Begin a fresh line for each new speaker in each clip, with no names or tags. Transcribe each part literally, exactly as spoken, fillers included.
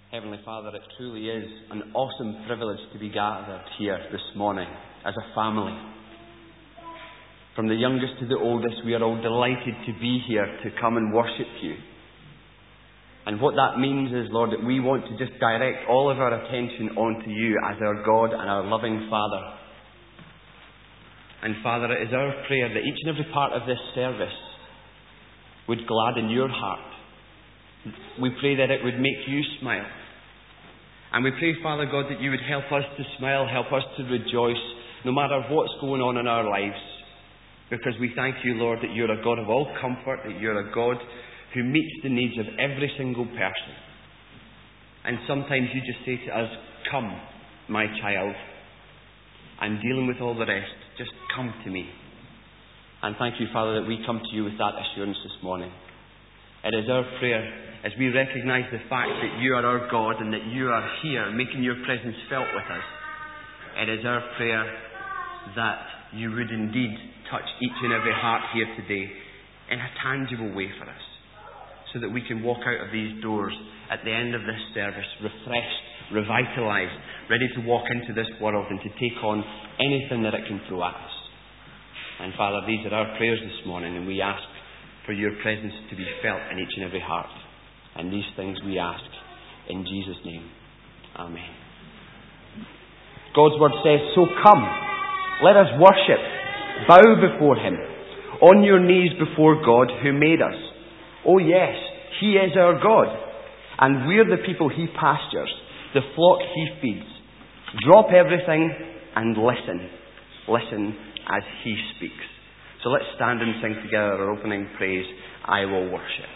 Heavenly Father, it truly is an awesome privilege to be gathered here this morning as a family. From the youngest to the oldest, we are all delighted to be here to come and worship you. And what that means is, Lord, that we want to just direct all of our attention onto you as our God and our loving Father. And Father, it is our prayer that each and every part of this service would gladden your heart. We pray that it would make you smile. And we pray, Father God, that you would help us to smile, help us to rejoice, no matter what's going on in our lives. Because we thank you, Lord, that you're a God of all comfort, that you're a God who meets the needs of every single person. And sometimes you just say to us, come, my child. I'm dealing with all the rest. Just come to me. And thank you, Father, that we come to you with that assurance this morning. It is our prayer, as we recognise the fact that you are our God and that you are here making your presence felt with us. It is our prayer that you would indeed touch each and every heart here today in a tangible way for us, so that we can walk out of these doors at the end of this service refreshed, revitalised, ready to walk into this world and to take on anything that it can throw at us. And Father, these are our prayers this morning, and we ask for your presence to be felt in each and every heart. And these things we ask in Jesus' name. Amen. God's word says, so come, let us worship, bow before him, on your knees before God who made us. Oh yes, he is our God, and we're the people he pastures, the flock he feeds. Drop everything and listen. Listen as he speaks. So let's stand and sing together our opening praise, I Will Worship.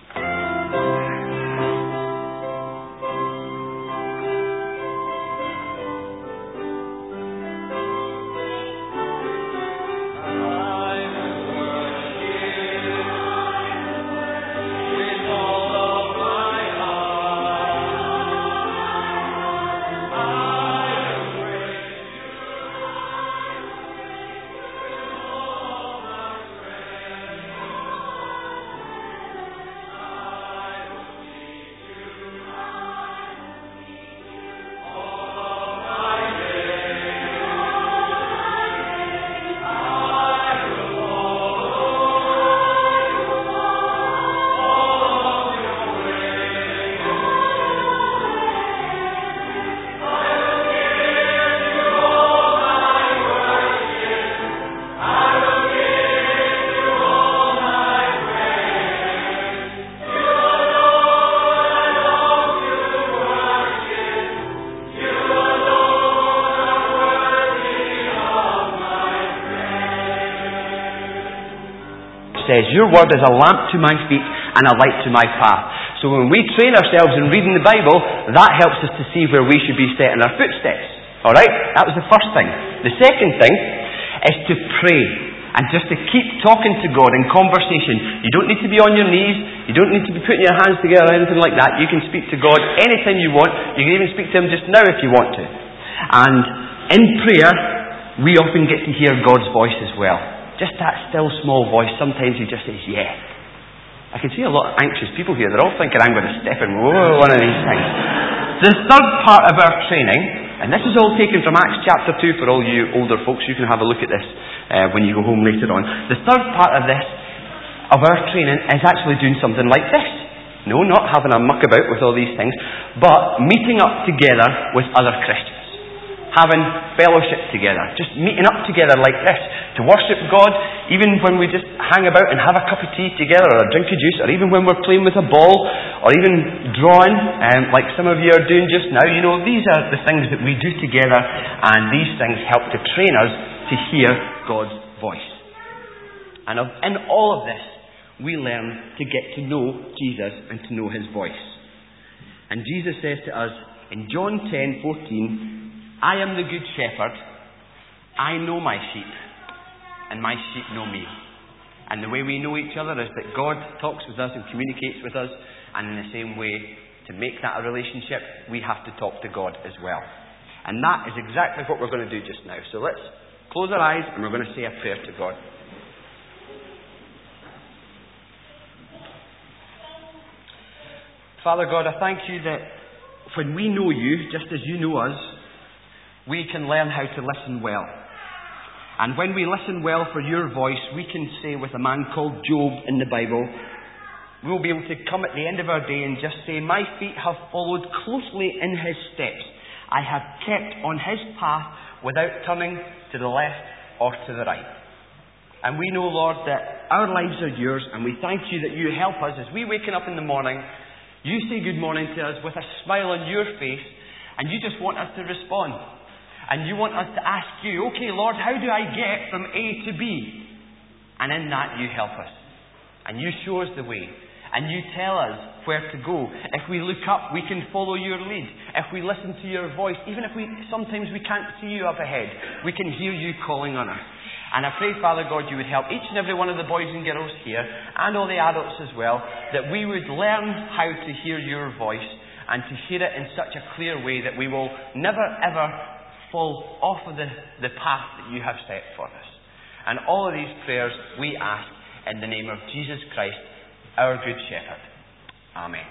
Says, your word is a lamp to my feet and a light to my path. So when we train ourselves in reading the Bible, that helps us to see where we should be setting our footsteps. Alright? That was the first thing. The second thing is to pray and just to keep talking to God in conversation. You don't need to be on your knees. You don't need to be putting your hands together or anything like that. You can speak to God anytime you want. You can even speak to him just now if you want to. And in prayer, we often get to hear God's voice as well. Just that still small voice. Sometimes he just says, yeah. I can see a lot of anxious people here. They're all thinking I'm going to step in whoa, one of these things. The third part of our training, and this is all taken from Acts chapter two for all you older folks. You can have a look at this uh, when you go home later on. The third part of this, of our training, is actually doing something like this. No, not having a muck about with all these things, but meeting up together with other Christians. Having fellowship together, just meeting up together like this to worship God, even when we just hang about and have a cup of tea together or a drink of juice, or even when we're playing with a ball, or even drawing, um, like some of you are doing just now. You know, these are the things that we do together, and these things help to train us to hear God's voice. And of, in all of this, we learn to get to know Jesus and to know his voice. And Jesus says to us in John ten fourteen, I am the good shepherd. I know my sheep, and my sheep know me. And the way we know each other is that God talks with us and communicates with us, and in the same way, to make that a relationship, we have to talk to God as well. And that is exactly what we're going to do just now. So let's close our eyes and we're going to say a prayer to God. Father God, I thank you that when we know you, just as you know us, we can learn how to listen well. And when we listen well for your voice, we can say with a man called Job in the Bible, we'll be able to come at the end of our day and just say, my feet have followed closely in his steps. I have kept on his path without turning to the left or to the right. And we know, Lord, that our lives are yours, and we thank you that you help us as we waken up in the morning. You say good morning to us with a smile on your face, and you just want us to respond. And you want us to ask you, okay, Lord, how do I get from A to B? And in that you help us. And you show us the way. And you tell us where to go. If we look up, we can follow your lead. If we listen to your voice, even if we sometimes we can't see you up ahead, we can hear you calling on us. And I pray, Father God, you would help each and every one of the boys and girls here, and all the adults as well, that we would learn how to hear your voice, and to hear it in such a clear way that we will never ever fall off of the, the path that you have set for us. And all of these prayers we ask in the name of Jesus Christ, our Good Shepherd. Amen.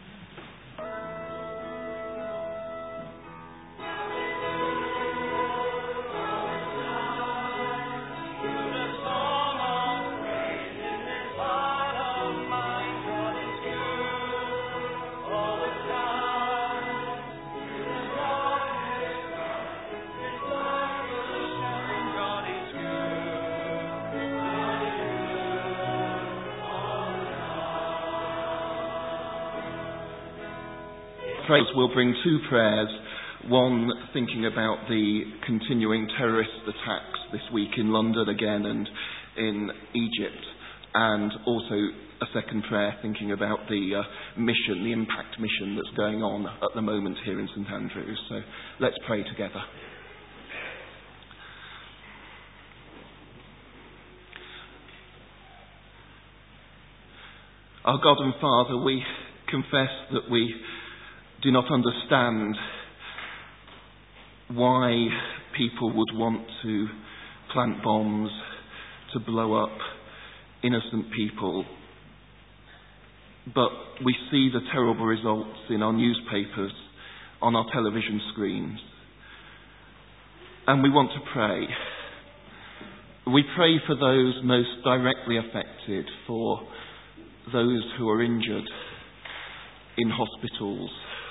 Praise will bring two prayers, one thinking about the continuing terrorist attacks this week in London again and in Egypt, and also a second prayer thinking about the uh, mission, the impact mission that's going on at the moment here in St Andrews. So let's pray together. Our God and Father, we confess that we do not understand why people would want to plant bombs to blow up innocent people. But we see the terrible results in our newspapers, on our television screens. And we want to pray. We pray for those most directly affected, for those who are injured in hospitals,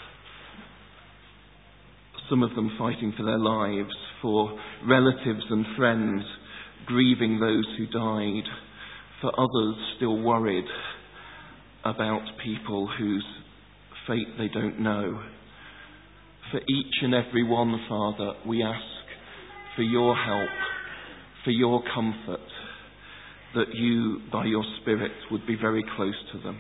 some of them fighting for their lives, for relatives and friends grieving those who died, for others still worried about people whose fate they don't know. For each and every one, Father, we ask for your help, for your comfort, that you, by your Spirit, would be very close to them.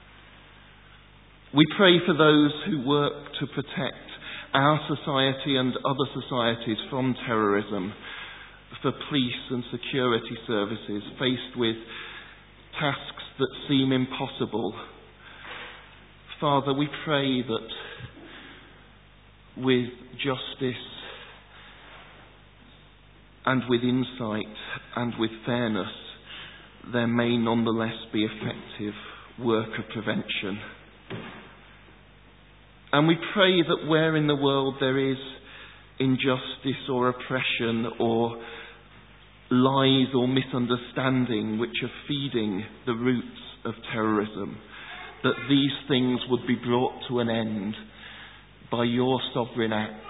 We pray for those who work to protect our society and other societies from terrorism, for police and security services faced with tasks that seem impossible. Father, we pray that with justice and with insight and with fairness, there may nonetheless be effective work of prevention. And we pray that where in the world there is injustice or oppression or lies or misunderstanding which are feeding the roots of terrorism, that these things would be brought to an end by your sovereign act,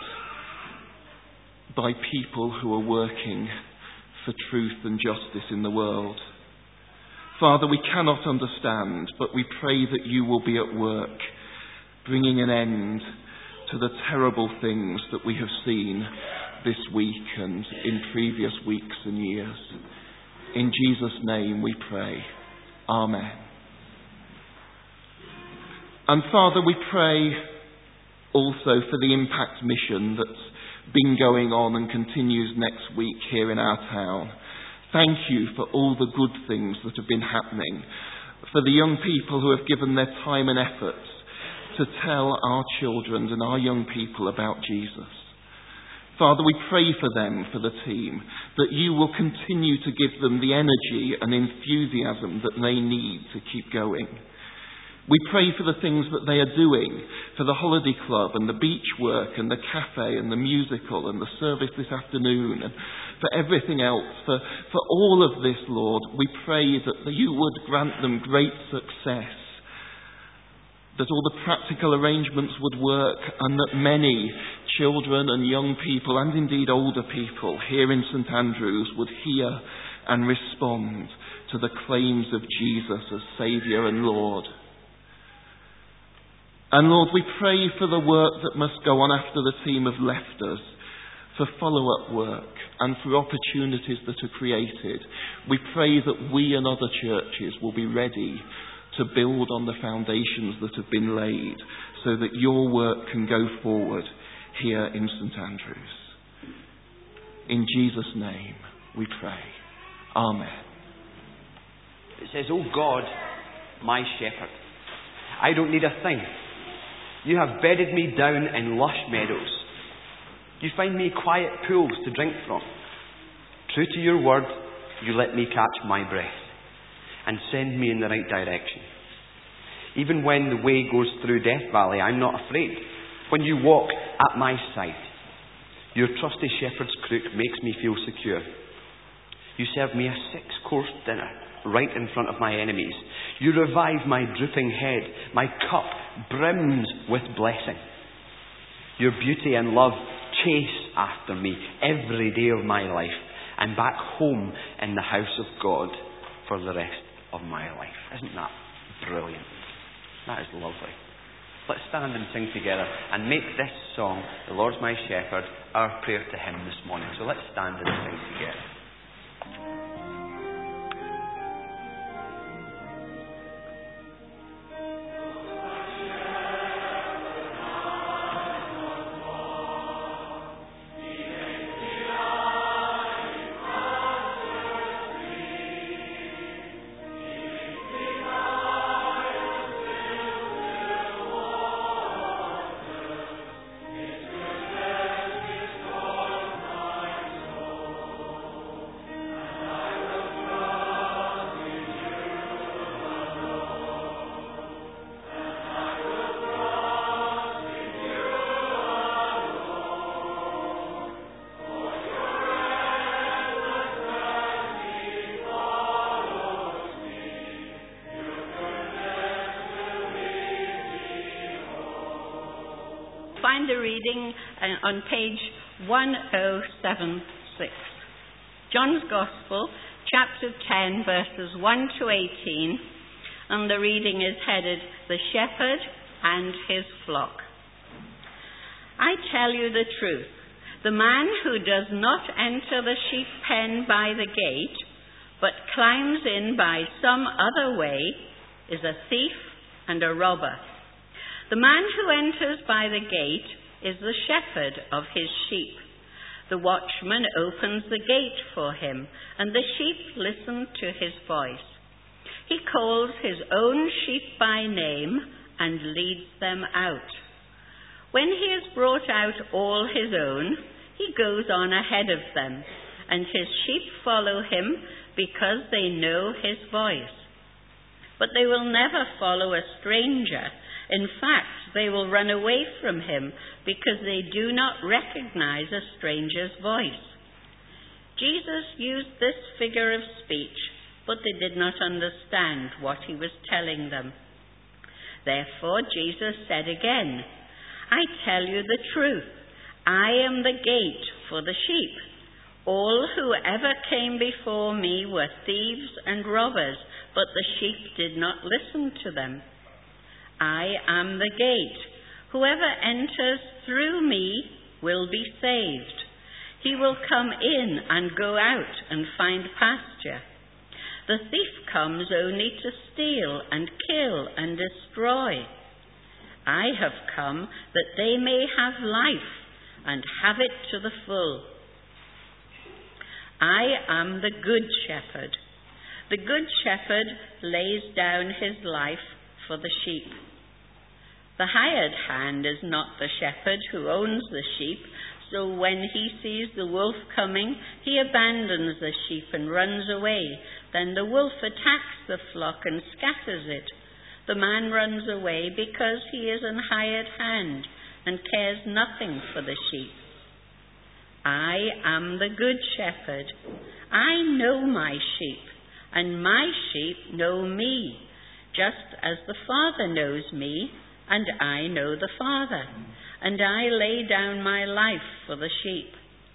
by people who are working for truth and justice in the world. Father, we cannot understand, but we pray that you will be at work, bringing an end to the terrible things that we have seen this week and in previous weeks and years. In Jesus' name we pray. Amen. And Father, we pray also for the impact mission that's been going on and continues next week here in our town. Thank you for all the good things that have been happening, for the young people who have given their time and efforts to tell our children and our young people about Jesus. Father, we pray for them, for the team, that you will continue to give them the energy and enthusiasm that they need to keep going. We pray for the things that they are doing, for the holiday club and the beach work and the cafe and the musical and the service this afternoon and for everything else. For, for all of this, Lord, we pray that you would grant them great success, that all the practical arrangements would work, and that many children and young people, and indeed older people here in St Andrews, would hear and respond to the claims of Jesus as Saviour and Lord. And Lord, we pray for the work that must go on after the team have left us, for follow-up work and for opportunities that are created. We pray that we and other churches will be ready to build on the foundations that have been laid so that your work can go forward here in St Andrews. In Jesus' name we pray. Amen.
It says, "O God, my shepherd, I don't need a thing. You have bedded me down in lush meadows. You find me quiet pools to drink from. True to your word, you let me catch my breath and send me in the right direction. Even when the way goes through Death Valley, I'm not afraid. When you walk at my side, your trusty shepherd's crook makes me feel secure. You serve me a six-course dinner right in front of my enemies. You revive my drooping head. My cup brims with blessing. Your beauty and love chase after me every day of my life. I'm back home in the house of God for the rest of my life." Isn't that brilliant? That is lovely. Let's stand and sing together and make this song, "The Lord's My Shepherd," our prayer to Him this morning. So let's stand and sing together.
Find the reading on page one oh seven six. John's Gospel, chapter ten, verses one to eighteen, and the reading is headed, "The Shepherd and His Flock." I tell you the truth, the man who does not enter the sheep pen by the gate, but climbs in by some other way, is a thief and a robber. The man who enters by the gate is the shepherd of his sheep. The watchman opens the gate for him, and the sheep listen to his voice. He calls his own sheep by name and leads them out. When he has brought out all his own, he goes on ahead of them, and his sheep follow him because they know his voice. But they will never follow a stranger. In fact, they will run away from him because they do not recognize a stranger's voice. Jesus used this figure of speech, but they did not understand what he was telling them. Therefore, Jesus said again, "I tell you the truth. I am the gate for the sheep. All who ever came before me were thieves and robbers, but the sheep did not listen to them. I am the gate. Whoever enters through me will be saved. He will come in and go out and find pasture. The thief comes only to steal and kill and destroy. I have come that they may have life and have it to the full. I am the good shepherd. The good shepherd lays down his life for the sheep. The hired hand is not the shepherd who owns the sheep, so when he sees the wolf coming, he abandons the sheep and runs away. Then the wolf attacks the flock and scatters it. The man runs away because he is an hired hand and cares nothing for the sheep. I am the good shepherd. I know my sheep, and my sheep know me, just as the Father knows me, and I know the Father, and I lay down my life for the sheep.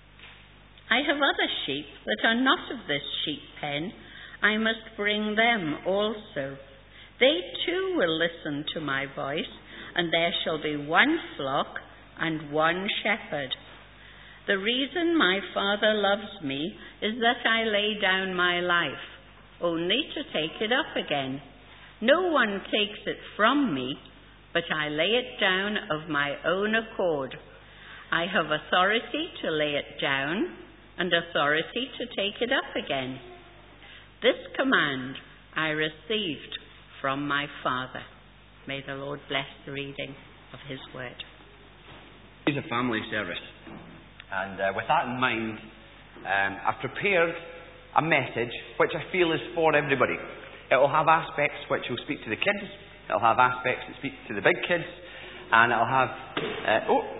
I have other sheep that are not of this sheep pen. I must bring them also. They too will listen to my voice, and there shall be one flock and one shepherd. The reason my Father loves me is that I lay down my life, only to take it up again. No one takes it from me, but I lay it down of my own accord. I have authority to lay it down and authority to take it up again. This command I received from my Father. May the Lord bless the reading of his word.
It's a family service. And uh, with that in mind, um, I've prepared a message which I feel is for everybody. It will have aspects which will speak to the kids. It will have aspects that speak to the big kids. And it will have uh, oh,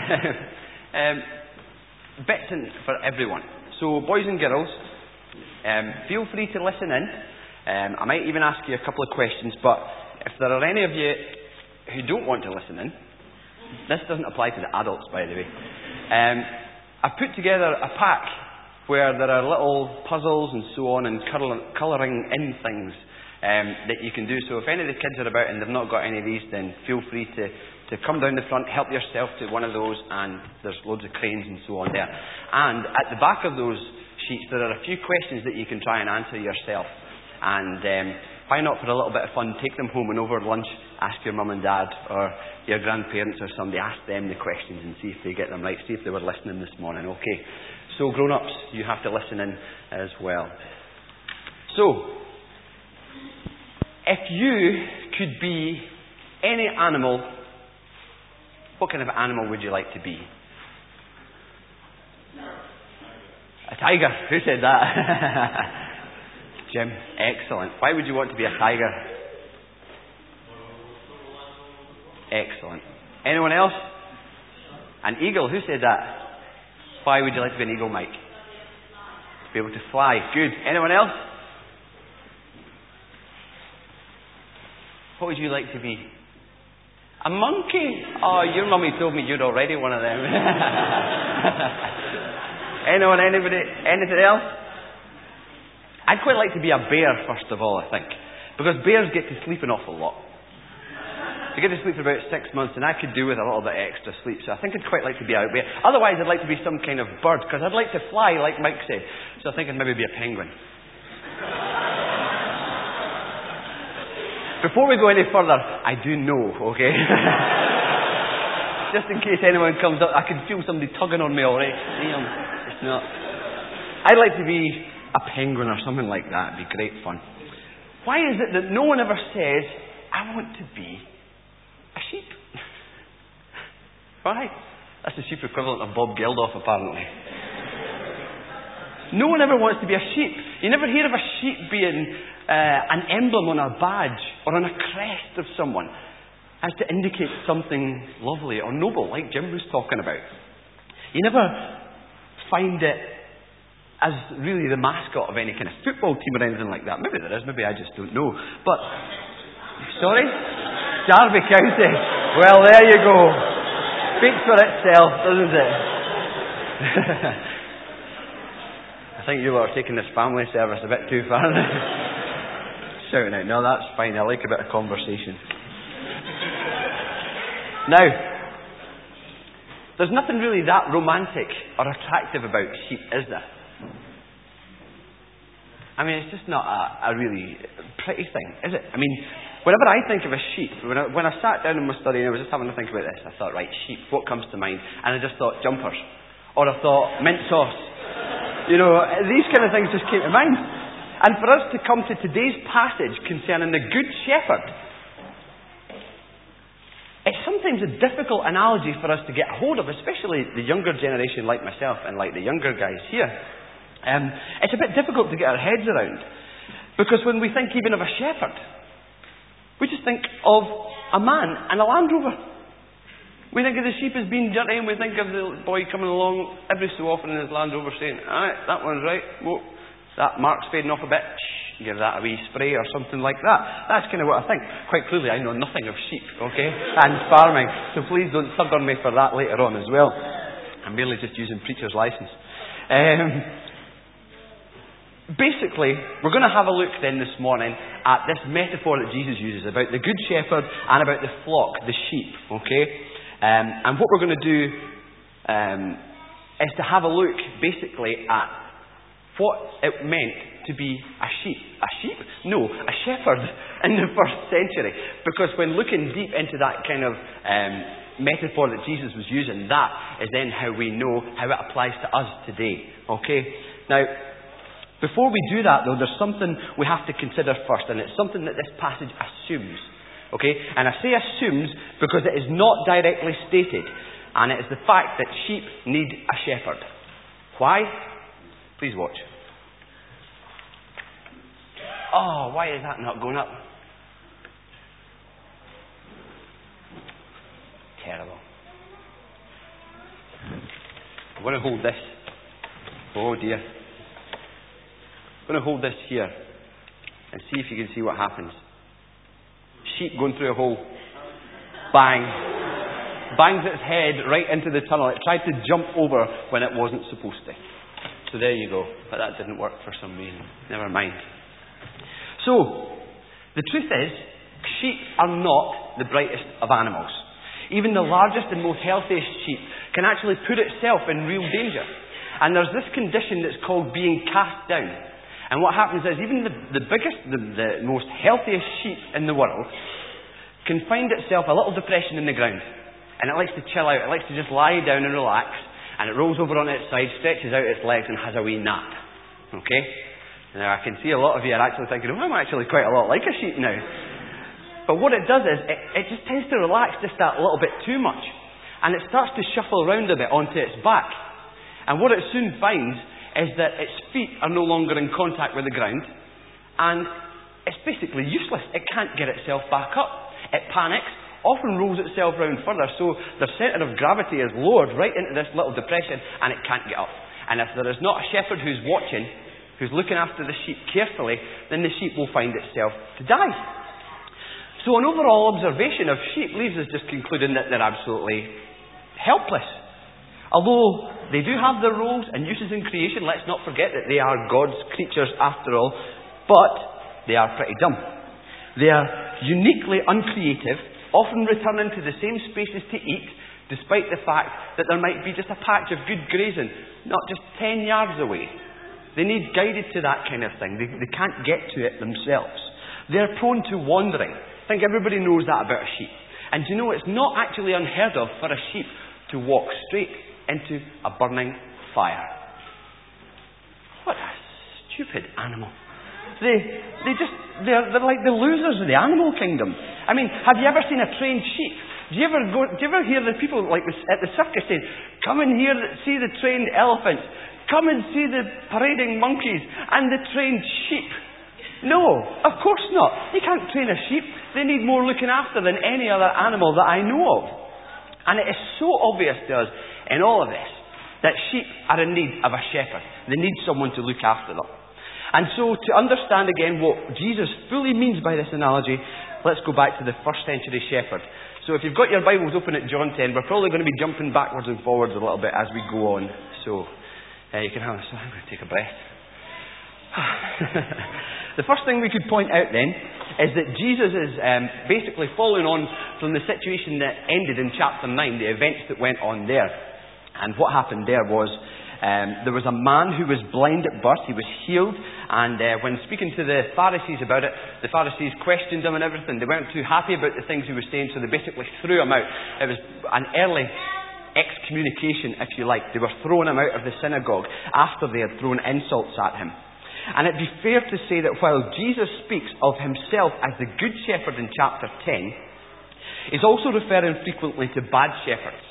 um, bits in for everyone. So boys and girls, um, feel free to listen in. Um, I might even ask you a couple of questions, but if there are any of you who don't want to listen in, this doesn't apply to the adults, by the way. Um, I've put together a pack where there are little puzzles and so on and colouring in things um, that you can do. So if any of the kids are about and they've not got any of these, then feel free to, to come down the front, help yourself to one of those, and there's loads of cranes and so on there. And at the back of those sheets there are a few questions that you can try and answer yourself. And um, why not, for a little bit of fun, take them home and over lunch ask your mum and dad or your grandparents or somebody, ask them the questions and see if they get them right, see if they were listening this morning. Okay, so grown-ups, you have to listen in as well. So, if you could be any animal, what kind of animal would you like to be? A tiger. Who said that? Jim, excellent. Why would you want to be a tiger? Excellent. Anyone else? An eagle. Who said that? Why would you like to be an eagle, Mike? To be able to fly. Good. Anyone else? What would you like to be? A monkey. Oh, your mummy told me you're already one of them. Anyone, anybody, anything else? I'd quite like to be a bear, first of all, I think. Because bears get to sleep an awful lot. They get to sleep for about six months, and I could do with a little bit extra sleep. So I think I'd quite like to be a bear. Otherwise, I'd like to be some kind of bird, because I'd like to fly, like Mike said. So I think I'd maybe be a penguin. Before we go any further, I do know, okay? Just in case anyone comes up, I can feel somebody tugging on me already. Damn, it's not. I'd like to be a penguin or something like that. It'd be great fun. Why is it that no one ever says, I want to be a sheep? Why? That's the sheep equivalent of Bob Geldof, apparently. No one ever wants to be a sheep. You never hear of a sheep being uh, an emblem on a badge or on a crest of someone as to indicate something lovely or noble, like Jim was talking about. You never find it as really the mascot of any kind of football team or anything like that. Maybe there is, maybe I just don't know. But, sorry? Derby County. Well, there you go. Speaks for itself, doesn't it? I think you are taking this family service a bit too far. Shouting out, no, that's fine. I like a bit of conversation. Now, there's nothing really that romantic or attractive about sheep, is there? I mean, it's just not a, a really pretty thing, is it? I mean, whenever I think of a sheep, when I, when I sat down in my study and I was just having to think about this, I thought, right, sheep, what comes to mind? And I just thought jumpers. Or I thought mint sauce. You know, these kind of things just came to mind. And for us to come to today's passage concerning the Good Shepherd, it's sometimes a difficult analogy for us to get hold of, especially the younger generation like myself and like the younger guys here. Um, it's a bit difficult to get our heads around. Because when we think even of a shepherd, We just think of a man and a Land Rover. We think of the sheep as being dirty, and we think of the boy coming along every so often in his Land Rover saying, alright, that one's right. Whoa, that mark's fading off a bit. Shh, give that a wee spray or something like that. That's kind of what I think. Quite clearly, I know nothing of sheep, okay, and farming. So please don't tug on me for that later on as well. I'm merely just using preacher's license. Um, basically, we're going to have a look then this morning at this metaphor that Jesus uses about the good shepherd and about the flock, the sheep, okay? Um, and what we're going to do um, is to have a look basically at what it meant to be a sheep. A sheep? No, a shepherd in the first century. Because when looking deep into that kind of um, metaphor that Jesus was using, that is then how we know how it applies to us today. Okay? Now, before we do that though, there's something we have to consider first, and it's something that this passage assumes. Okay? And I say assumes because it is not directly stated, and it is the fact that sheep need a shepherd. Why? Please watch. Oh, why is that not going up? Terrible. I'm going to hold this. Oh dear. I'm going to hold this here and see if you can see what happens. Sheep going through a hole. Bang. Bangs its head right into the tunnel. It tried to jump over when it wasn't supposed to. So there you go. But that didn't work for some reason. Never mind. So, the truth is, sheep are not the brightest of animals. Even the largest and most healthiest sheep can actually put itself in real danger. And there's this condition that's called being cast down. And what happens is even the, the biggest, the, the most healthiest sheep in the world can find itself a little depression in the ground. And it likes to chill out. It likes to just lie down and relax. And it rolls over on its side, stretches out its legs and has a wee nap. Okay? Now I can see a lot of you are actually thinking, oh, I'm actually quite a lot like a sheep now. But what it does is, it, it just tends to relax just that little bit too much. And it starts to shuffle around a bit onto its back. And what it soon finds is that its feet are no longer in contact with the ground. And it's basically useless. It can't get itself back up. It panics, often rolls itself round further. So the centre of gravity is lowered right into this little depression and it can't get up. And if there is not a shepherd who's watching, who's looking after the sheep carefully, then the sheep will find itself to die. So an overall observation of sheep leaves us just concluding that they're absolutely helpless. Although they do have their roles and uses in creation, let's not forget that they are God's creatures after all, but they are pretty dumb. They are uniquely uncreative, often returning to the same spaces to eat, despite the fact that there might be just a patch of good grazing, not just ten yards away. They need guided to that kind of thing. They, they can't get to it themselves. They're prone to wandering. I think everybody knows that about a sheep. And do you know, it's not actually unheard of for a sheep to walk straight into a burning fire. What a stupid animal. They, they just, they're, they're like the losers of the animal kingdom. I mean, have you ever seen a trained sheep? Do you ever go, do you ever hear the people like this, at the circus saying, come and hear, see the trained elephants, come and see the parading monkeys and the trained sheep? No, of course not. You can't train a sheep. They need more looking after than any other animal that I know of. And it is so obvious to us in all of this that sheep are in need of a shepherd. They need someone to look after them. And so to understand again what Jesus fully means by this analogy, let's go back to the first century shepherd. So if you've got your Bibles open at John ten, we're probably going to be jumping backwards and forwards a little bit as we go on. So uh, you can have a, so I'm going to take a breath. The first thing we could point out then is that Jesus is um, basically following on from the situation that ended in chapter nine, the events that went on there. And what happened there was um, there was a man who was blind at birth. He was healed, and uh, when speaking to the Pharisees about it, the Pharisees questioned him and everything. They weren't too happy about the things he was saying, so they basically threw him out. It was an early excommunication, if you like. They were throwing him out of the synagogue after they had thrown insults at him. And it'd be fair to say that while Jesus speaks of himself as the Good Shepherd in chapter ten, he's also referring frequently to bad shepherds.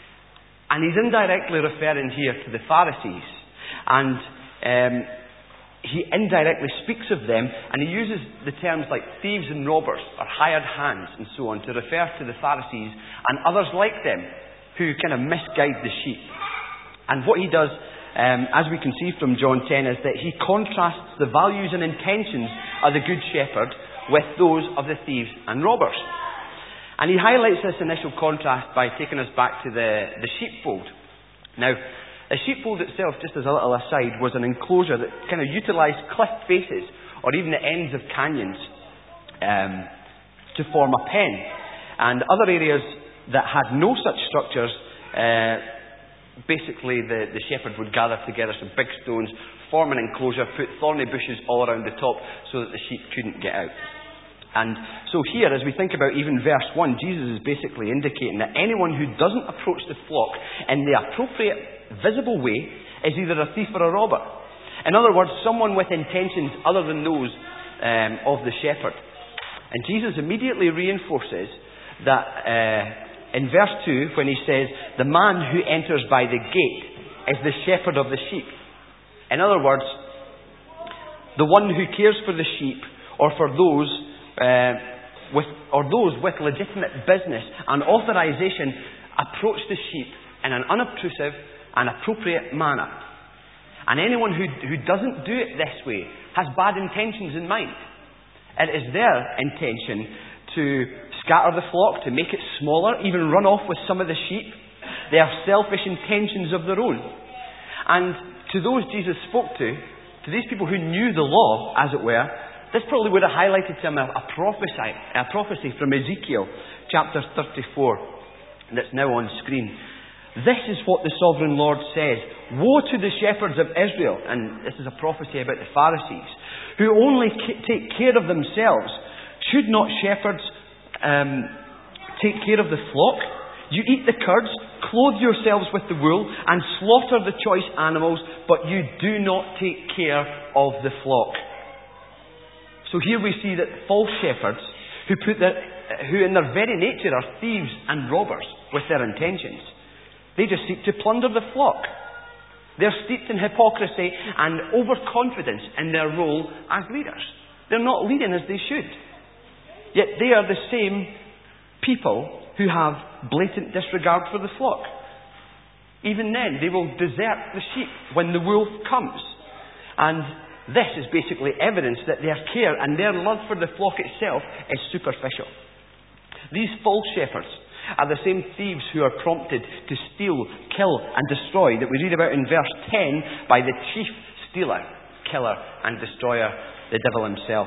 And he's indirectly referring here to the Pharisees. And um, he indirectly speaks of them, and he uses the terms like thieves and robbers, or hired hands, and so on, to refer to the Pharisees and others like them who kind of misguide the sheep. And what he does, um, as we can see from John ten, is that he contrasts the values and intentions of the Good Shepherd with those of the thieves and robbers. And he highlights this initial contrast by taking us back to the, the sheepfold. Now, a sheepfold itself, just as a little aside, was an enclosure that kind of utilised cliff faces or even the ends of canyons um, to form a pen. And other areas that had no such structures, uh, basically the, the shepherd would gather together some big stones, form an enclosure, put thorny bushes all around the top so that the sheep couldn't get out. And so here, as we think about even verse one, Jesus is basically indicating that anyone who doesn't approach the flock in the appropriate, visible way is either a thief or a robber. In other words, someone with intentions other than those um, of the shepherd. And Jesus immediately reinforces that uh, in verse two, when he says, "The man who enters by the gate is the shepherd of the sheep." In other words, the one who cares for the sheep, or for those Uh, with, or those with legitimate business and authorization, approach the sheep in an unobtrusive and appropriate manner. And anyone who, who doesn't do it this way has bad intentions in mind. It is their intention to scatter the flock, to make it smaller, even run off with some of the sheep. They have selfish intentions of their own. And to those Jesus spoke to, to these people who knew the law, as it were, this probably would have highlighted to him a, a prophecy, a prophecy from Ezekiel chapter thirty-four that's now on screen. "This is what the sovereign Lord says. Woe to the shepherds of Israel," and this is a prophecy about the Pharisees, "who only ca- take care of themselves. Should not shepherds um, take care of the flock? You eat the curds, clothe yourselves with the wool, and slaughter the choice animals, but you do not take care of the flock." So here we see that false shepherds, who, put their, who in their very nature are thieves and robbers with their intentions, they just seek to plunder the flock. They're steeped in hypocrisy and overconfidence in their role as leaders. They're not leading as they should. Yet they are the same people who have blatant disregard for the flock. Even then, they will desert the sheep when the wolf comes. And this is basically evidence that their care and their love for the flock itself is superficial. These false shepherds are the same thieves who are prompted to steal, kill and destroy that we read about in verse ten by the chief stealer, killer and destroyer, the devil himself.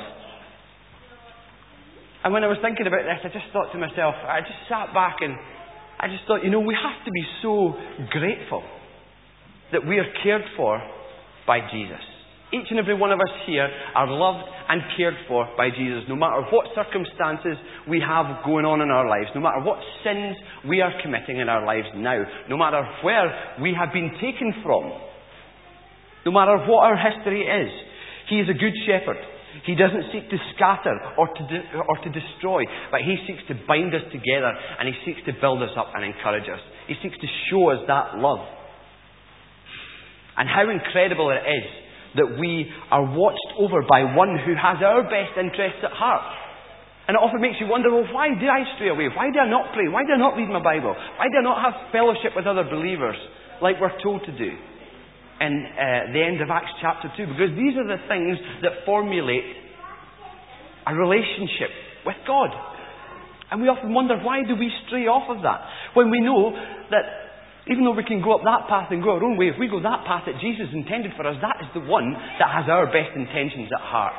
And when I was thinking about this, I just thought to myself, I just sat back and I just thought, you know, we have to be so grateful that we are cared for by Jesus. Each and every one of us here are loved and cared for by Jesus, no matter what circumstances we have going on in our lives, no matter what sins we are committing in our lives now, no matter where we have been taken from, no matter what our history is. He is a good shepherd. He doesn't seek to scatter or to, de- or to destroy, but he seeks to bind us together, and he seeks to build us up and encourage us. He seeks to show us that love. And how incredible it is that we are watched over by one who has our best interests at heart. And it often makes you wonder, well, why do I stray away? Why do I not pray? Why do I not read my Bible? Why do I not have fellowship with other believers like we're told to do in uh, the end of Acts chapter two? Because these are the things that formulate a relationship with God. And we often wonder, why do we stray off of that? When we know that even though we can go up that path and go our own way, if we go that path that Jesus intended for us, that is the one that has our best intentions at heart.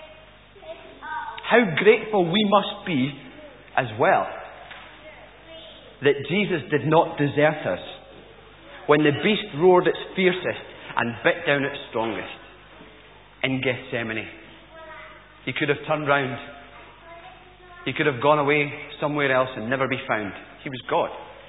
How grateful we must be as well that Jesus did not desert us when the beast roared its fiercest and bit down its strongest in Gethsemane. He could have turned round. He could have gone away somewhere else and never be found. He was God.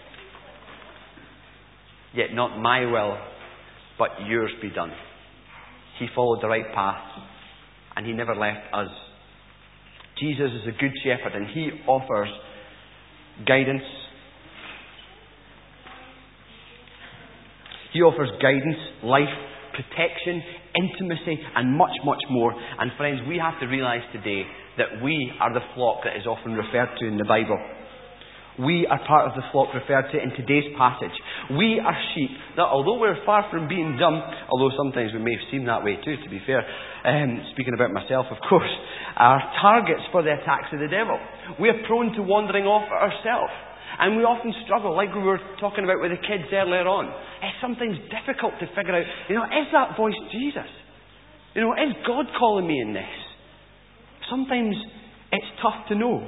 Yet not my will, but yours be done. He followed the right path, and he never left us. Jesus is a good shepherd, and he offers guidance. He offers guidance, life, protection, intimacy, and much, much more. And friends, we have to realise today that we are the flock that is often referred to in the Bible. We are part of the flock referred to in today's passage. We are sheep that, although we're far from being dumb, although sometimes we may seem that way too, to be fair, um, speaking about myself, of course, are targets for the attacks of the devil. We are prone to wandering off ourselves. And we often struggle, like we were talking about with the kids earlier on. It's sometimes difficult to figure out, you know, is that voice Jesus? You know, is God calling me in this? Sometimes it's tough to know.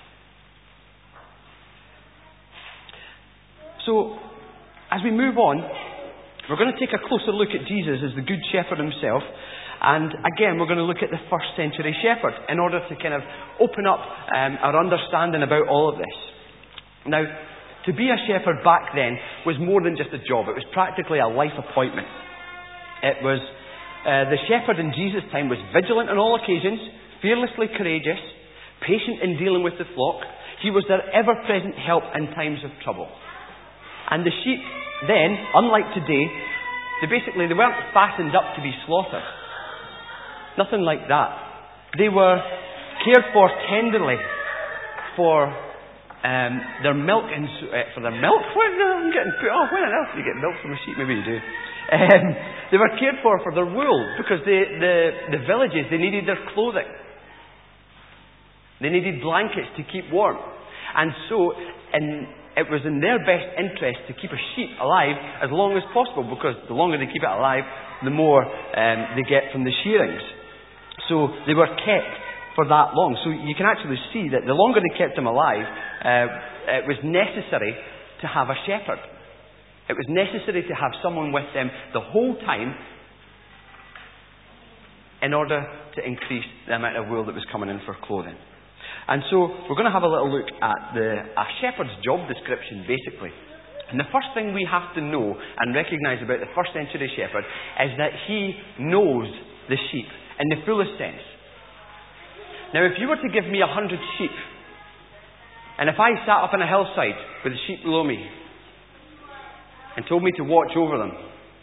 So, as we move on, we're going to take a closer look at Jesus as the Good Shepherd himself. And again, we're going to look at the first century shepherd in order to kind of open up um, our understanding about all of this. Now, to be a shepherd back then was more than just a job. It was practically a life appointment. It was, uh, the shepherd in Jesus' time was vigilant on all occasions, fearlessly courageous, patient in dealing with the flock. He was their ever-present help in times of trouble. And the sheep then, unlike today, they basically, they weren't fattened up to be slaughtered. Nothing like that. They were cared for tenderly for um, their milk and uh, for their milk. What, I'm getting put off. When on earth do you get milk from a sheep? Maybe you do. Um, they were cared for for their wool because the, the the villages, they needed their clothing. They needed blankets to keep warm, and so in. It was in their best interest to keep a sheep alive as long as possible, because the longer they keep it alive, the more um, they get from the shearings. So they were kept for that long. So you can actually see that the longer they kept them alive, uh, it was necessary to have a shepherd. It was necessary to have someone with them the whole time in order to increase the amount of wool that was coming in for clothing. And so we're going to have a little look at the, a shepherd's job description, basically. And the first thing we have to know and recognise about the first century shepherd is that he knows the sheep in the fullest sense. Now, if you were to give me a hundred sheep, and if I sat up on a hillside with the sheep below me and told me to watch over them,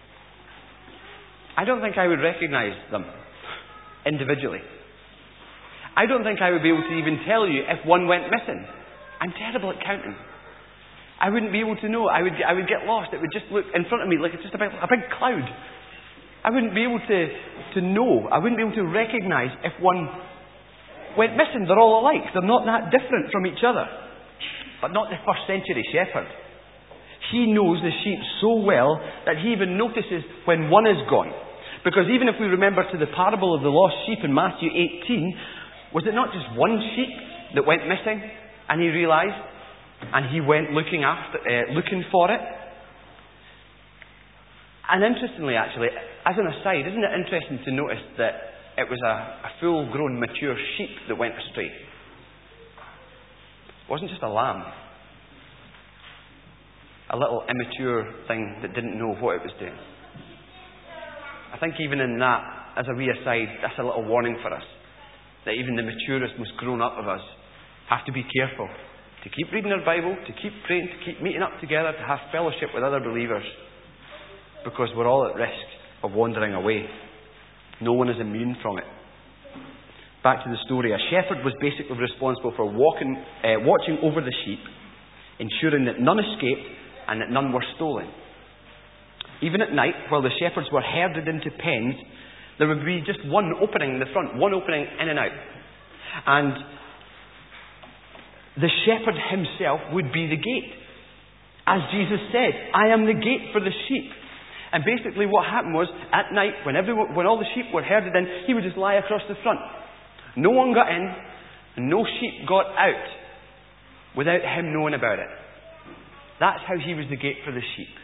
I don't think I would recognise them individually. I don't think I would be able to even tell you if one went missing. I'm terrible at counting. I wouldn't be able to know. I would, I would get lost. It would just look in front of me like it's just a big, a big cloud. I wouldn't be able to, to know. I wouldn't be able to recognise if one went missing. They're all alike. They're not that different from each other. But not the first century shepherd. He knows the sheep so well that he even notices when one is gone. Because even if we remember to the parable of the lost sheep in Matthew eighteen, was it not just one sheep that went missing, and he realised, and he went looking after, uh, looking for it? And interestingly, actually, as an aside, isn't it interesting to notice that it was a, a full-grown, mature sheep that went astray? It wasn't just a lamb, a little immature thing that didn't know what it was doing. I think even in that, as a wee aside, that's a little warning for us. That even the maturest, most grown-up of us have to be careful to keep reading our Bible, to keep praying, to keep meeting up together, to have fellowship with other believers, because we're all at risk of wandering away. No one is immune from it. Back to the story. A shepherd was basically responsible for walking, uh, watching over the sheep, ensuring that none escaped and that none were stolen. Even at night, while the shepherds were herded into pens, there would be just one opening in the front, one opening in and out. And the shepherd himself would be the gate. As Jesus said, I am the gate for the sheep. And basically what happened was, at night, when everyone, when all the sheep were herded in, he would just lie across the front. No one got in, and no sheep got out without him knowing about it. That's how he was the gate for the sheep.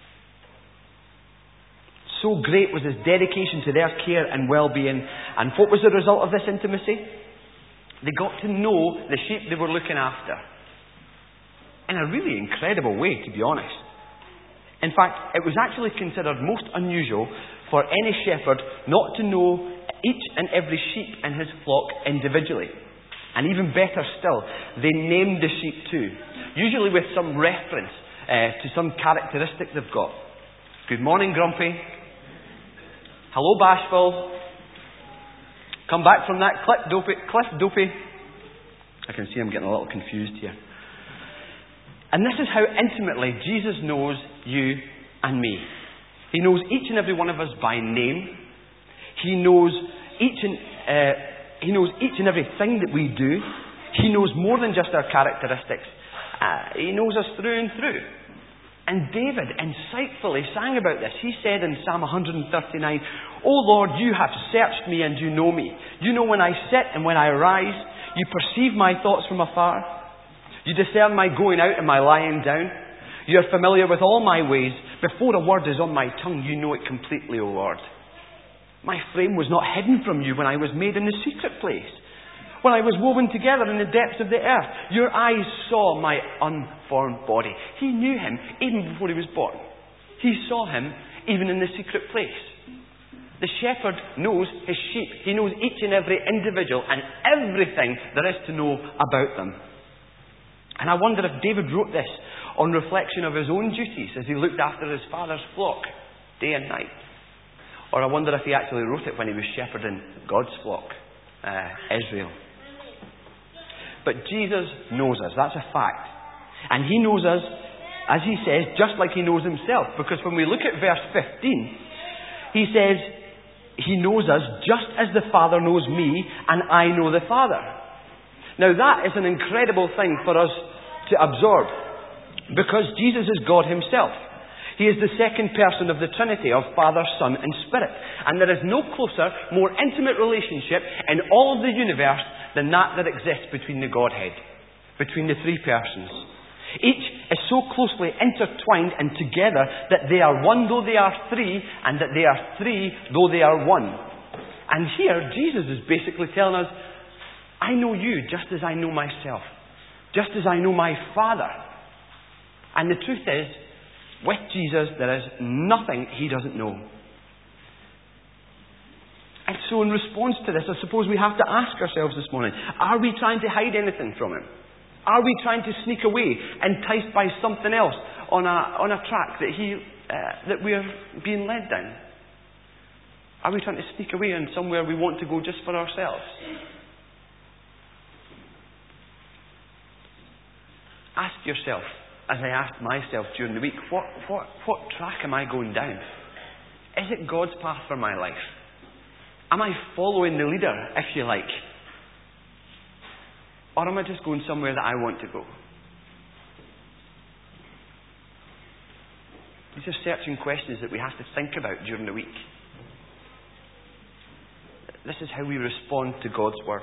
So great was his dedication to their care and well-being. And what was the result of this intimacy? They got to know the sheep they were looking after. In a really incredible way, to be honest. In fact, it was actually considered most unusual for any shepherd not to know each and every sheep in his flock individually. And even better still, they named the sheep too. Usually with some reference uh, to some characteristic they've got. Good morning, Grumpy. Hello, Bashful. Come back from that cliff, dopey. Cliff, dopey. I can see I'm getting a little confused here. And this is how intimately Jesus knows you and me. He knows each and every one of us by name. He knows each and uh, he knows each and everything that we do. He knows more than just our characteristics. Uh, he knows us through and through. And David insightfully sang about this. He said in Psalm one thirty-nine, "O Lord, you have searched me and you know me. You know when I sit and when I rise. You perceive my thoughts from afar. You discern my going out and my lying down. You are familiar with all my ways. Before a word is on my tongue, you know it completely, O Lord. My frame was not hidden from you when I was made in the secret place. When I was woven together in the depths of the earth, your eyes saw my unformed body." He knew him even before he was born. He saw him even in the secret place. The shepherd knows his sheep. He knows each and every individual and everything there is to know about them. And I wonder if David wrote this on reflection of his own duties as he looked after his father's flock day and night. Or I wonder if he actually wrote it when he was shepherding God's flock, uh, Israel. But Jesus knows us. That's a fact. And he knows us, as he says, just like he knows himself. Because when we look at verse fifteen, he says, he knows us just as the Father knows me and I know the Father. Now that is an incredible thing for us to absorb. Because Jesus is God himself. He is the second person of the Trinity, of Father, Son and Spirit. And there is no closer, more intimate relationship in all of the universe than that that exists between the Godhead, between the three persons. Each is so closely intertwined and together that they are one though they are three, and that they are three though they are one. And here, Jesus is basically telling us, I know you just as I know myself, just as I know my Father. And the truth is, with Jesus, there is nothing he doesn't know. And so in response to this, I suppose we have to ask ourselves this morning, are we trying to hide anything from him? Are we trying to sneak away, enticed by something else on a, on a track that, he, uh, that we are being led down? Are we trying to sneak away in somewhere we want to go just for ourselves? Ask yourself, as I asked myself during the week, what, what, what track am I going down? Is it God's path for my life? Am I following the leader, if you like? Or am I just going somewhere that I want to go? These are searching questions that we have to think about during the week. This is how we respond to God's word.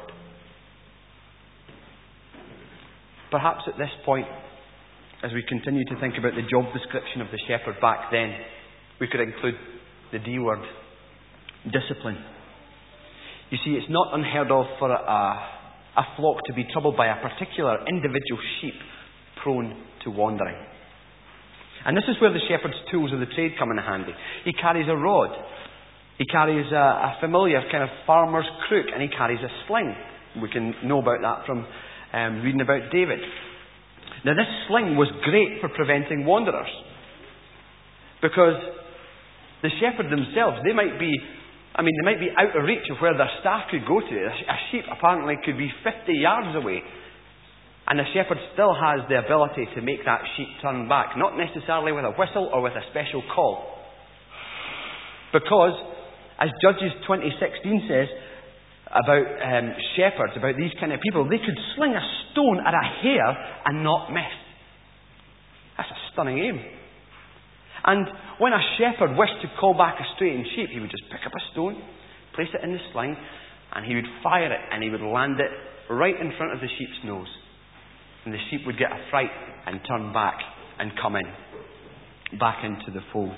Perhaps at this point, as we continue to think about the job description of the shepherd back then, we could include the D word, discipline. You see, it's not unheard of for a, a flock to be troubled by a particular individual sheep prone to wandering. And this is where the shepherd's tools of the trade come in handy. He carries a rod. He carries a, a familiar kind of farmer's crook, and he carries a sling. We can know about that from um, reading about David. Now this sling was great for preventing wanderers. Because the shepherd themselves, they might be, I mean, they might be out of reach of where their staff could go to. A sheep apparently could be fifty yards away. And the shepherd still has the ability to make that sheep turn back. Not necessarily with a whistle or with a special call. Because, as Judges twenty sixteen says about um, shepherds, about these kind of people, they could sling a stone at a hare and not miss. That's a stunning aim. And when a shepherd wished to call back a straying sheep, he would just pick up a stone, place it in the sling, and he would fire it, and he would land it right in front of the sheep's nose. And the sheep would get a fright and turn back and come in, back into the fold.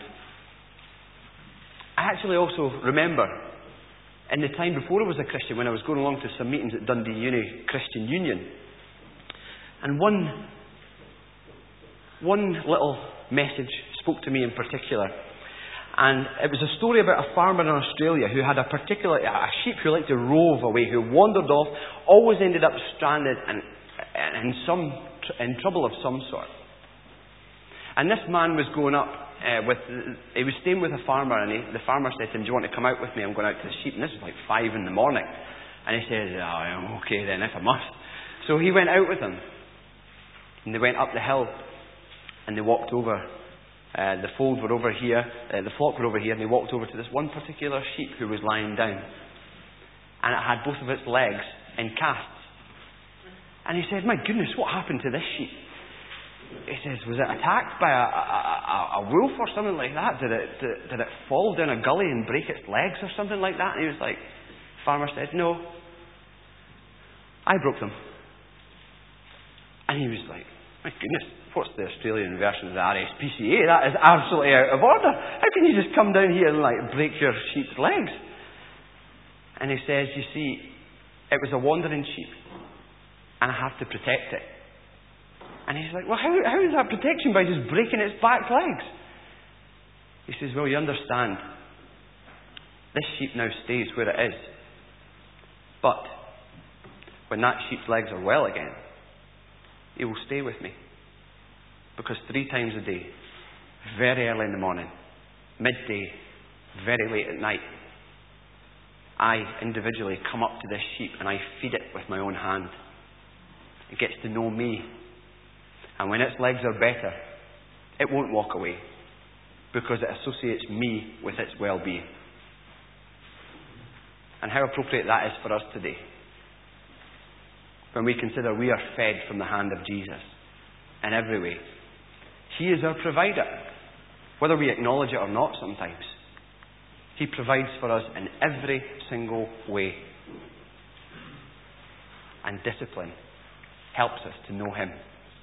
I actually also remember, in the time before I was a Christian, when I was going along to some meetings at Dundee Uni Christian Union, and one, one little message spoke to me in particular. And it was a story about a farmer in Australia who had a particular, a sheep who liked to rove away, who wandered off, always ended up stranded and in some in trouble of some sort. And this man was going up uh, with, he was staying with a farmer, and he, the farmer said to him, do you want to come out with me? I'm going out to the sheep. And this was like five in the morning. And he says, oh, I'm okay then, if I must. So he went out with him. And they went up the hill, and they walked over. Uh, the fold were over here, uh, the flock were over here, and they walked over to this one particular sheep who was lying down. And it had both of its legs in casts. And he said, my goodness, what happened to this sheep? He says, was it attacked by a, a, a, a wolf or something like that? Did it, did, did it fall down a gully and break its legs or something like that? And he was like, the farmer said, no, I broke them. And he was like, my goodness, what's the Australian version of the R S P C A? That is absolutely out of order. How can you just come down here and like break your sheep's legs? And he says, you see, it was a wandering sheep, and I have to protect it. And he's like, well, how, how is that protection by just breaking its back legs? He says, well, you understand, this sheep now stays where it is. But when that sheep's legs are well again, he will stay with me. Because three times a day, very early in the morning, midday, very late at night, I individually come up to this sheep and I feed it with my own hand. It gets to know me. And when its legs are better, it won't walk away, because it associates me with its well-being. And how appropriate that is for us today, when we consider we are fed from the hand of Jesus in every way. He is our provider, whether we acknowledge it or not sometimes. He provides for us in every single way. And discipline helps us to know Him.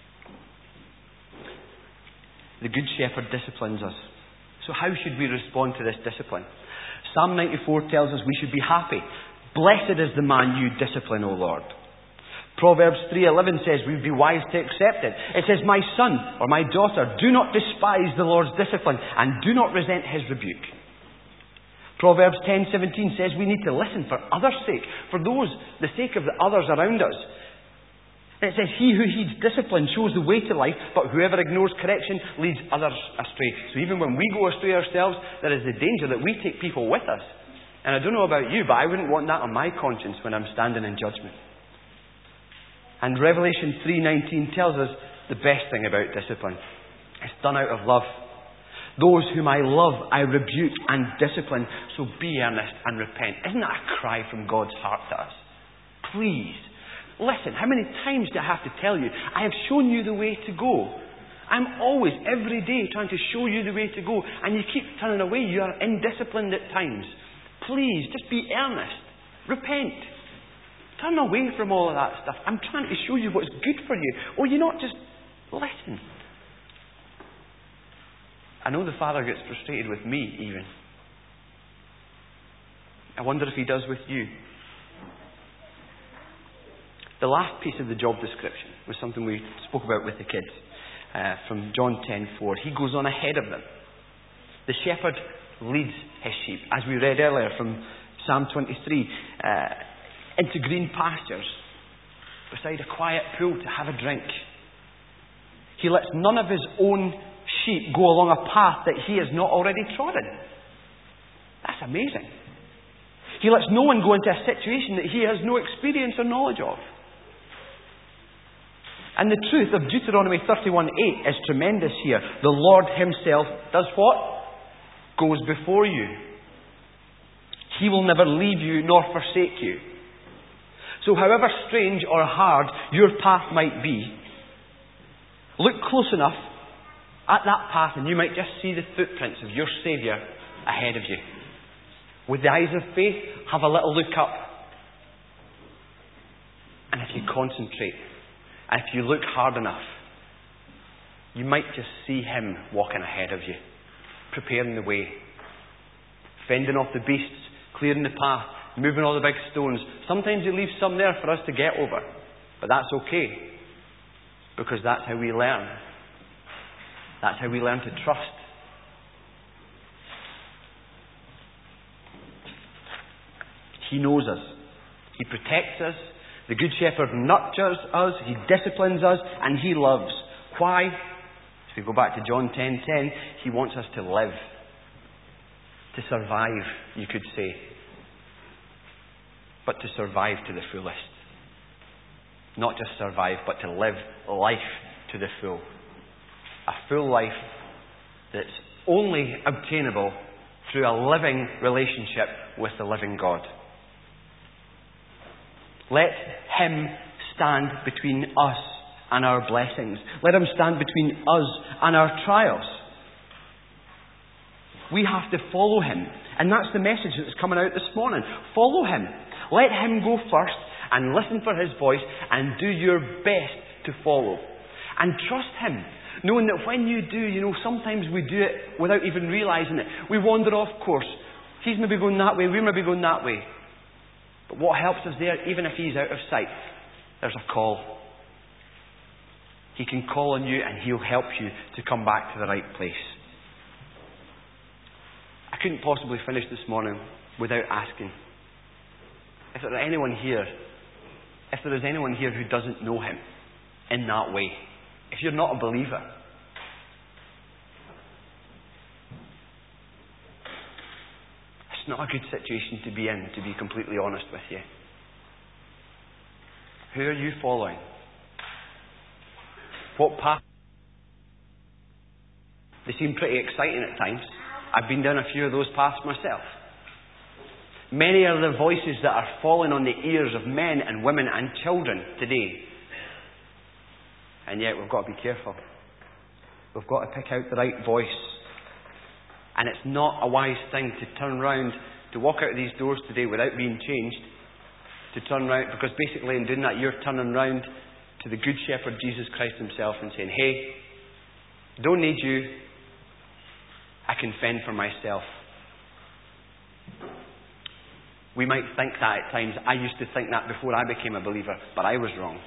The Good Shepherd disciplines us. So how should we respond to this discipline? Psalm ninety-four tells us we should be happy. Blessed is the man you discipline, O Lord. Proverbs three eleven says we would be wise to accept it. It says, my son or my daughter, do not despise the Lord's discipline and do not resent His rebuke. Proverbs ten seventeen says we need to listen for others' sake, for those, the sake of the others around us. And it says, he who heeds discipline shows the way to life, but whoever ignores correction leads others astray. So even when we go astray ourselves, there is the danger that we take people with us. And I don't know about you, but I wouldn't want that on my conscience when I'm standing in judgment. And Revelation three nineteen tells us the best thing about discipline. It's done out of love. Those whom I love, I rebuke and discipline. So be earnest and repent. Isn't that a cry from God's heart to us? Please. Listen, how many times do I have to tell you, I have shown you the way to go. I'm always, every day, trying to show you the way to go, and you keep turning away. You are indisciplined at times. Please, just be earnest. Repent. Turn away from all of that stuff. I'm trying to show you what's good for you. Or you not just listen. I know the Father gets frustrated with me, even. I wonder if He does with you. The last piece of the job description was something we spoke about with the kids uh, from John ten four. He goes on ahead of them. The shepherd leads his sheep, as we read earlier from Psalm twenty-three, uh, into green pastures, beside a quiet pool to have a drink. He lets none of his own sheep go along a path that he has not already trodden. That's amazing. He lets no one go into a situation that he has no experience or knowledge of. And the truth of Deuteronomy thirty-one eight is tremendous here. The Lord Himself does what? Goes before you. He will never leave you nor forsake you. So however strange or hard your path might be, look close enough at that path and you might just see the footprints of your Saviour ahead of you. With the eyes of faith, have a little look up. And if you concentrate, and if you look hard enough, you might just see Him walking ahead of you, preparing the way, fending off the beasts, clearing the path, moving all the big stones. Sometimes He leaves some there for us to get over, but that's okay, because that's how we learn. That's how we learn to trust. He knows us. He protects us. The Good Shepherd nurtures us. He disciplines us. And He loves. Why? If we go back to John ten ten, he wants us to live. To survive, you could say. But to survive to the fullest. Not just survive, but to live life to the full. A full life that's only obtainable through a living relationship with the living God. Let Him stand between us and our blessings. Let Him stand between us and our trials. We have to follow Him. And that's the message that's coming out this morning. Follow Him. Let Him go first and listen for His voice and do your best to follow. And trust Him. Knowing that when you do, you know, sometimes we do it without even realising it. We wander off course. He's maybe going that way, we're maybe going that way. But what helps us there, even if He's out of sight, there's a call. He can call on you and He'll help you to come back to the right place. I couldn't possibly finish this morning without asking, if there is anyone here, if there is anyone here who doesn't know Him in that way, if you're not a believer, it's not a good situation to be in, to be completely honest with you. Who are you following? What path? They seem pretty exciting at times. I've been down a few of those paths myself. Many are the voices that are falling on the ears of men and women and children today. And yet we've got to be careful. We've got to pick out the right voice. And it's not a wise thing to turn round, to walk out of these doors today without being changed. To turn round, because basically in doing that you're turning round to the Good Shepherd Jesus Christ Himself and saying, hey, don't need you. I can fend for myself. We might think that at times. I used to think that before I became a believer, but I was wrong.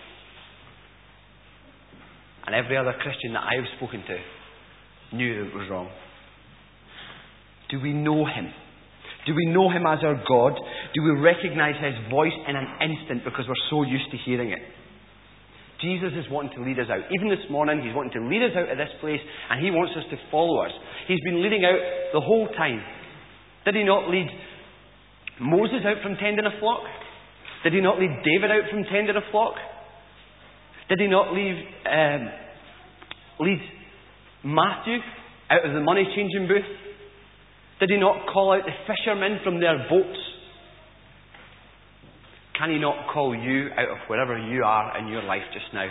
And every other Christian that I've spoken to knew it was wrong. Do we know Him? Do we know Him as our God? Do we recognise His voice in an instant because we're so used to hearing it? Jesus is wanting to lead us out. Even this morning, He's wanting to lead us out of this place and He wants us to follow us. He's been leading out the whole time. Did He not lead Moses out from tending a flock? Did He not lead David out from tending a flock? Did He not leave, um, lead Matthew out of the money changing booth? Did He not call out the fishermen from their boats? Can He not call you out of wherever you are in your life just now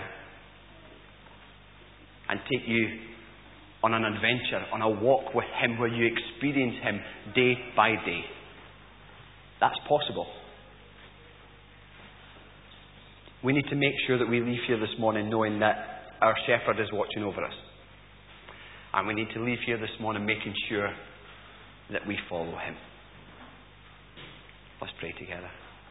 and take you on an adventure, on a walk with Him where you experience Him day by day? That's possible. We need to make sure that we leave here this morning knowing that our Shepherd is watching over us. And we need to leave here this morning making sure that we follow Him. Let's pray together.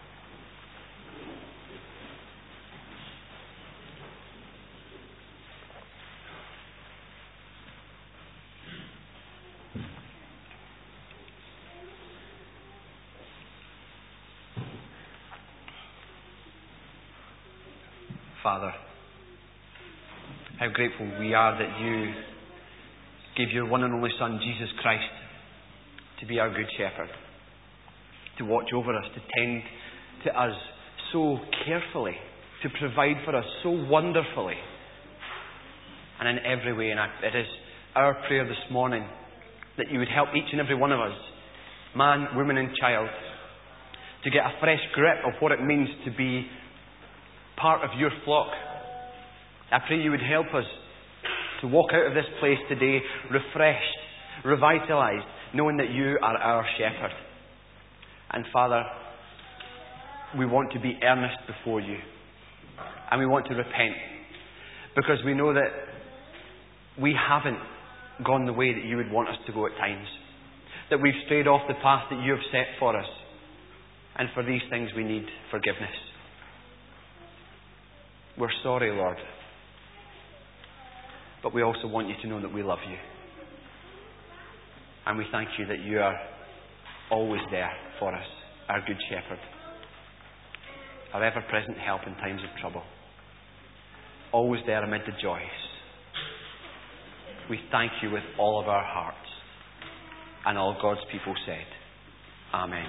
Father, how grateful we are that You gave Your one and only Son, Jesus Christ, to be our Good Shepherd, to watch over us, to tend to us so carefully, to provide for us so wonderfully, and in every way. And it is our prayer this morning that You would help each and every one of us, man, woman and child, to get a fresh grip of what it means to be part of Your flock. I pray You would help us to walk out of this place today refreshed, revitalised, knowing that You are our shepherd. And Father, we want to be earnest before You, and we want to repent, because we know that we haven't gone the way that You would want us to go at times, that we've strayed off the path that You have set for us, and for these things we need forgiveness. We're sorry, Lord. But we also want You to know that we love You. And we thank You that You are always there for us, our Good Shepherd, our ever-present help in times of trouble, always there amid the joys. we thank you with all of our hearts. And all God's people said, Amen.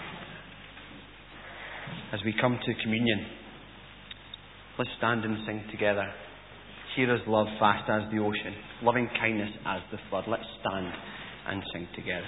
As we come to communion, let's stand and sing together. Here is love vast as the ocean, loving kindness as the flood. Let's stand and sing together.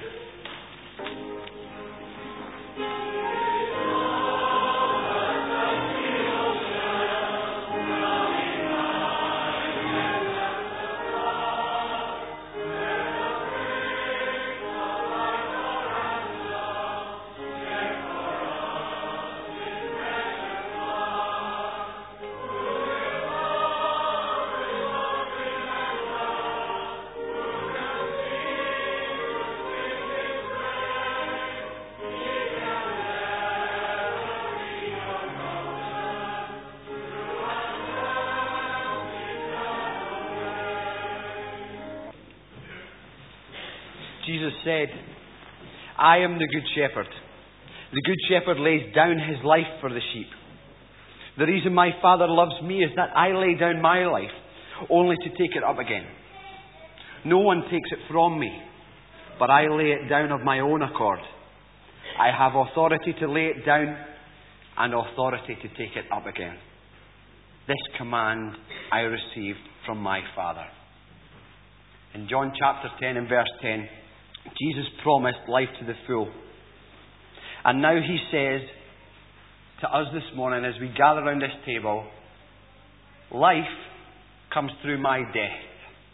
Jesus said, I am the good shepherd. The good shepherd lays down his life for the sheep. The reason my Father loves me is that I lay down my life, only to take it up again. No one takes it from me, but I lay it down of my own accord. I have authority to lay it down and authority to take it up again. This command I received from my Father. In John chapter ten and verse ten, Jesus promised life to the full. And now he says to us this morning as we gather around this table, life comes through my death.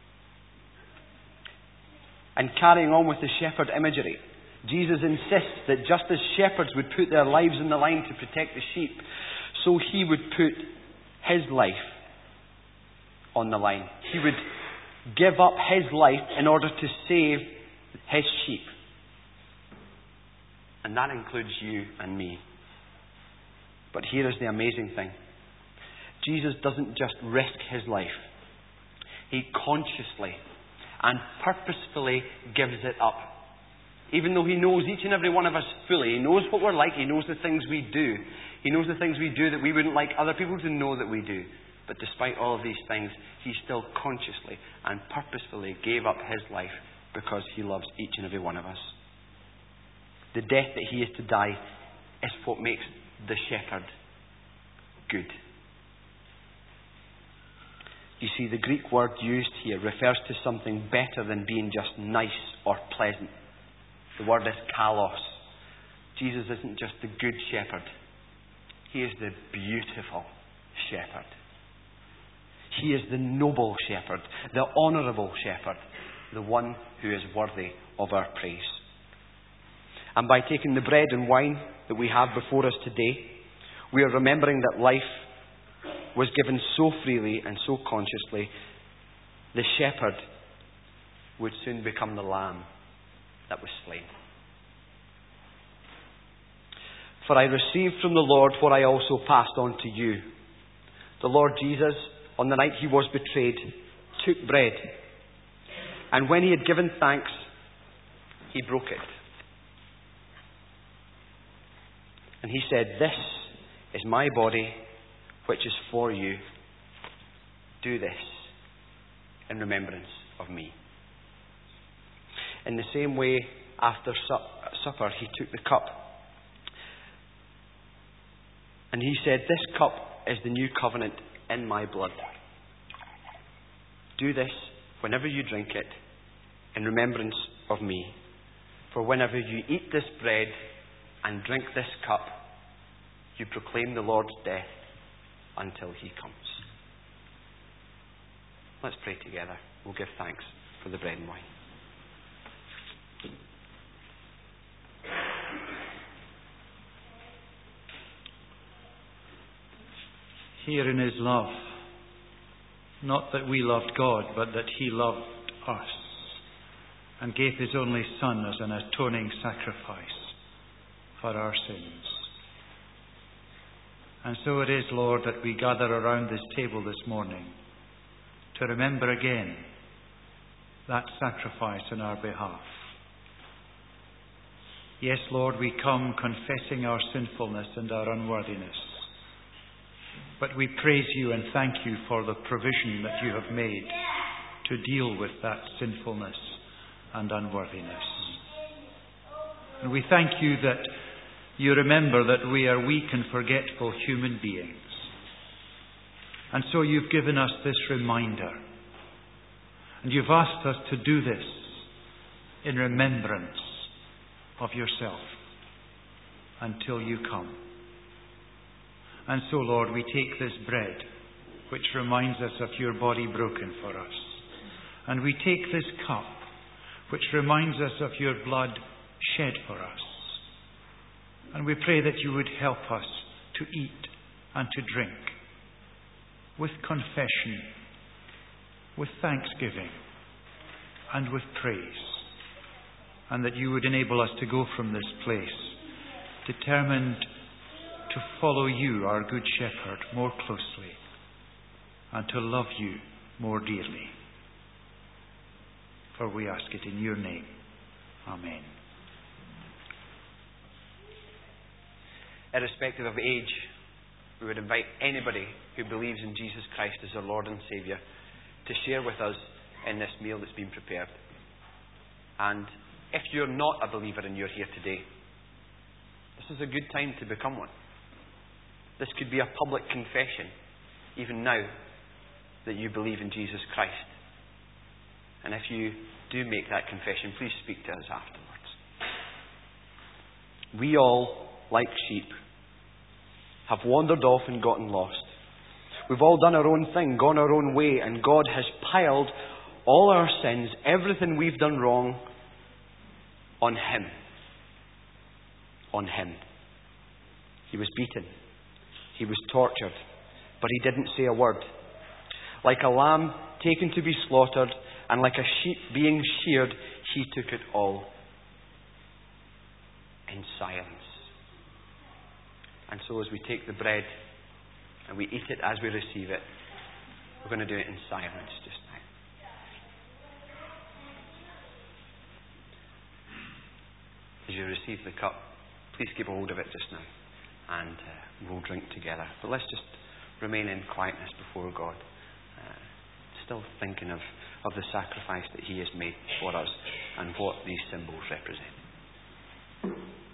And carrying on with the shepherd imagery, Jesus insists that just as shepherds would put their lives on the line to protect the sheep, so he would put his life on the line. He would give up his life in order to save his sheep. And that includes you and me. But here is the amazing thing. Jesus doesn't just risk his life. He consciously and purposefully gives it up. Even though he knows each and every one of us fully. He knows what we're like. He knows the things we do. He knows the things we do that we wouldn't like other people to know that we do. But despite all of these things, he still consciously and purposefully gave up his life because he loves each and every one of us. The death that he is to die is what makes the shepherd good. You see, the Greek word used here refers to something better than being just nice or pleasant. The word is kalos. Jesus isn't just the good shepherd. He is the beautiful shepherd. He is the noble shepherd, the honourable shepherd, the one who is worthy of our praise. And by taking the bread and wine that we have before us today, we are remembering that life was given so freely and so consciously. The shepherd would soon become the lamb that was slain. For I received from the Lord what I also passed on to you. The Lord Jesus, on the night he was betrayed, took bread, and when he had given thanks, he broke it. And he said, "This is my body, which is for you. Do this in remembrance of me." In the same way, after supper, he took the cup. And he said, "This cup is the new covenant in my blood. Do this whenever you drink it in remembrance of me. For whenever you eat this bread and drink this cup, you proclaim the Lord's death until he comes." Let's pray together. We'll give thanks for the bread and wine.
Herein is love, not that we loved God, but that he loved us and gave his only Son as an atoning sacrifice for our sins. And so it is, Lord, that we gather around this table this morning to remember again that sacrifice on our behalf. Yes, Lord, we come confessing our sinfulness and our unworthiness. But we praise you and thank you for the provision that you have made to deal with that sinfulness and unworthiness. And we thank you that you remember that we are weak and forgetful human beings. And so you've given us this reminder. And you've asked us to do this in remembrance of yourself until you come. And so, Lord, we take this bread, which reminds us of your body broken for us. And we take this cup, which reminds us of your blood shed for us. And we pray that you would help us to eat and to drink with confession, with thanksgiving, and with praise. And that you would enable us to go from this place determined to follow you, our Good Shepherd, more closely and to love you more dearly. For we ask it in your name. Amen.
Irrespective of age, we would invite anybody who believes in Jesus Christ as their Lord and Saviour to share with us in this meal that's been prepared. And if you're not a believer and you're here today, this is a good time to become one. This could be a public confession, even now, that you believe in Jesus Christ. And if you do make that confession, please speak to us afterwards. We all, like sheep, have wandered off and gotten lost. We've all done our own thing, gone our own way, and God has piled all our sins, everything we've done wrong, on Him. On Him. He was beaten. He was tortured. But He didn't say a word. Like a lamb taken to be slaughtered, and like a sheep being sheared, He took it all in silence. And so as we take the bread and we eat it as we receive it, we're going to do it in silence just now. As you receive the cup, please keep a hold of it just now, and uh, we'll drink together. But let's just remain in quietness before God, uh, still thinking of, of the sacrifice that He has made for us and what these symbols represent.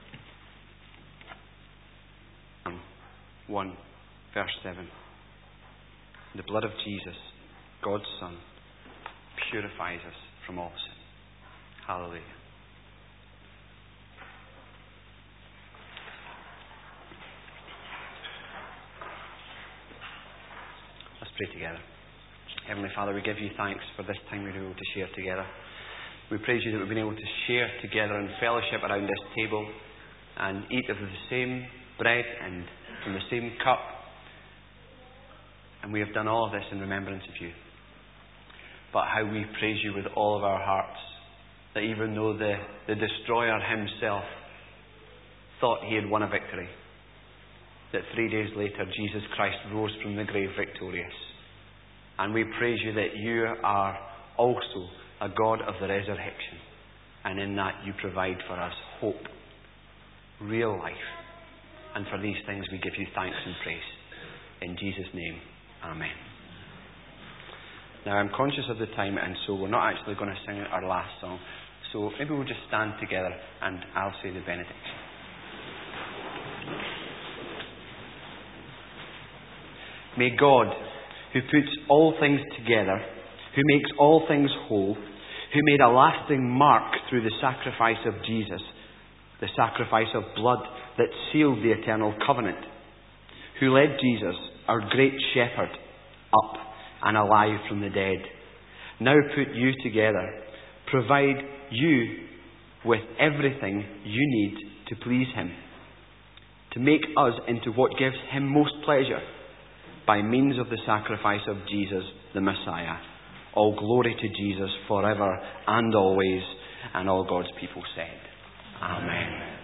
one, verse seven. The blood of Jesus, God's Son, purifies us from all sin. Hallelujah. Let's pray together. Heavenly Father, we give you thanks for this time we've been able to share together. We praise you that we've been able to share together in fellowship around this table and eat of the same bread and from the same cup. And we have done all of this in remembrance of you. But how we praise you with all of our hearts, that even though the, the destroyer himself thought he had won a victory, that three days later Jesus Christ rose from the grave victorious. And we praise you that you are also a God of the resurrection. And in that you provide for us hope, real life. And for these things we give you thanks and praise. In Jesus' name, amen. Now I'm conscious of the time, and so we're not actually going to sing our last song. So maybe we'll just stand together and I'll say the benediction. May God, who puts all things together, who makes all things whole, who made a lasting mark through the sacrifice of Jesus, the sacrifice of blood that sealed the eternal covenant, who led Jesus, our great shepherd, up and alive from the dead, now put you together, provide you with everything you need to please Him, to make us into what gives Him most pleasure, by means of the sacrifice of Jesus, the Messiah. All glory to Jesus forever and always, and all God's people said, Amen.